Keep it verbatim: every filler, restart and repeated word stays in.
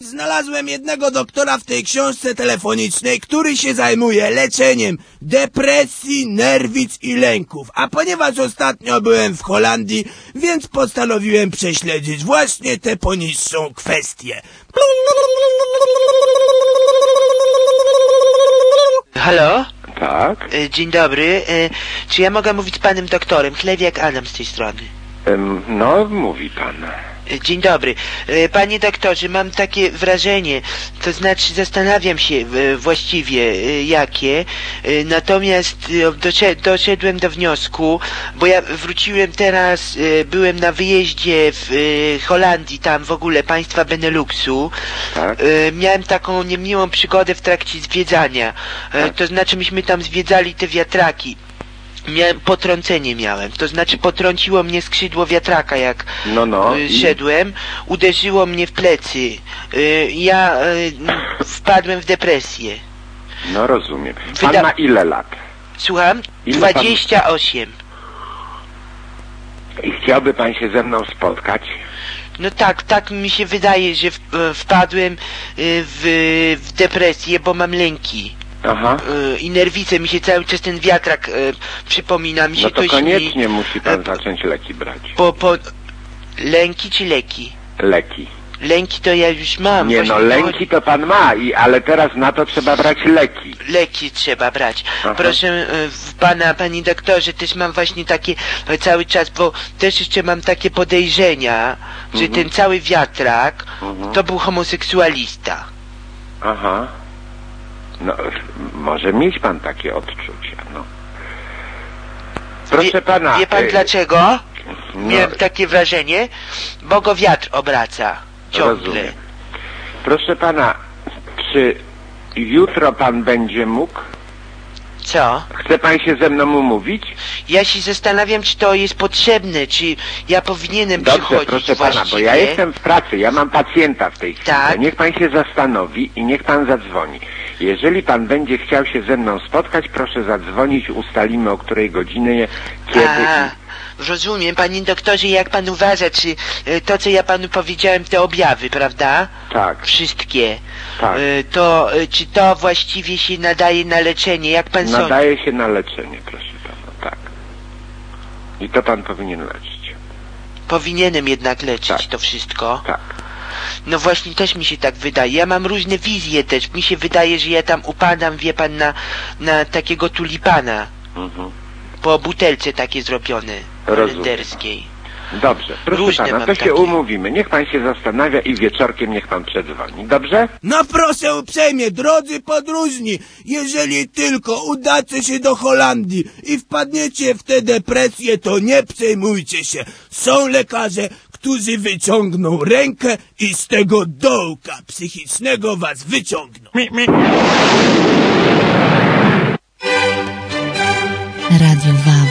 Znalazłem jednego doktora w tej książce telefonicznej, który się zajmuje leczeniem depresji, nerwic i lęków. A ponieważ ostatnio byłem w Holandii, więc postanowiłem prześledzić właśnie tę poniższą kwestię. Halo? Tak? Dzień dobry. Czy ja mogę mówić z panem doktorem? Chlewiak Adam z tej strony. No, mówi pan. Dzień dobry. Panie doktorze, mam takie wrażenie, to znaczy zastanawiam się właściwie jakie, natomiast doszedłem do wniosku, bo ja wróciłem teraz, byłem na wyjeździe w Holandii, tam w ogóle państwa Beneluxu. Tak? Miałem taką niemiłą przygodę w trakcie zwiedzania, Tak. to znaczy myśmy tam zwiedzali te wiatraki. Miałem, potrącenie miałem, to znaczy potrąciło mnie skrzydło wiatraka, jak No, no. y, szedłem, uderzyło mnie w plecy, y, ja y, wpadłem w depresję. No, rozumiem. Pan Wyda- ma ile lat? Słucham? Ile pan- dwadzieścia osiem. I chciałby pan się ze mną spotkać? No tak, tak mi się wydaje, że w, y, wpadłem y, w, w depresję, bo mam lęki. Aha. Y, I nerwice, mi się cały czas ten wiatrak y, przypomina, mi się No to to koniecznie śni. musi pan E, zacząć leki brać. Po, po... Lęki czy leki? Leki. Lęki to ja już mam. Nie właśnie no, to lęki to pan ma, i, ale teraz na to trzeba brać leki. Leki trzeba brać. Aha. Proszę y, w pana, panie doktorze, też mam właśnie takie y, cały czas, bo też jeszcze mam takie podejrzenia, że Mhm. ten cały wiatrak Mhm. to był homoseksualista. Aha. No, może mieć pan takie odczucia, no. Proszę wie, pana... Wie pan y, dlaczego? no, Miałem takie wrażenie, bo go wiatr obraca. Ciągle. Rozumiem. Proszę pana, czy jutro pan będzie mógł? Co? Chce pan się ze mną umówić? Ja się zastanawiam, czy to jest potrzebne, czy ja powinienem Dobrze, przychodzić proszę pana, właściwie. bo ja jestem w pracy, ja mam pacjenta w tej chwili. Tak. To niech pan się zastanowi i niech pan zadzwoni. Jeżeli pan będzie chciał się ze mną spotkać, proszę zadzwonić, ustalimy o której godzinie, kiedy... A, rozumiem, panie doktorze, jak pan uważa, czy y, to, co ja panu powiedziałem, te objawy, prawda? Tak. Wszystkie. Tak. Y, to, y, czy to właściwie się nadaje na leczenie? Jak pan sądzi? Nadaje się na leczenie, proszę pana, tak. I to pan powinien leczyć. Powinienem jednak leczyć Tak. to wszystko. Tak. No właśnie, też mi się tak wydaje. Ja mam różne wizje też. Mi się wydaje, że ja tam upadam, wie pan, na, na takiego tulipana. Mhm. Po butelce takie zrobione. Rozumiem. Holenderskiej. Dobrze, proszę Różne pana, mam to się takie. umówimy. Niech pan się zastanawia i wieczorkiem niech pan przedzwoni. Dobrze? No proszę uprzejmie, drodzy podróżni, jeżeli tylko udacie się do Holandii i wpadniecie w tę depresję, to nie przejmujcie się. Są lekarze, którzy wyciągną rękę i z tego dołka psychicznego was wyciągną. Radio Wow.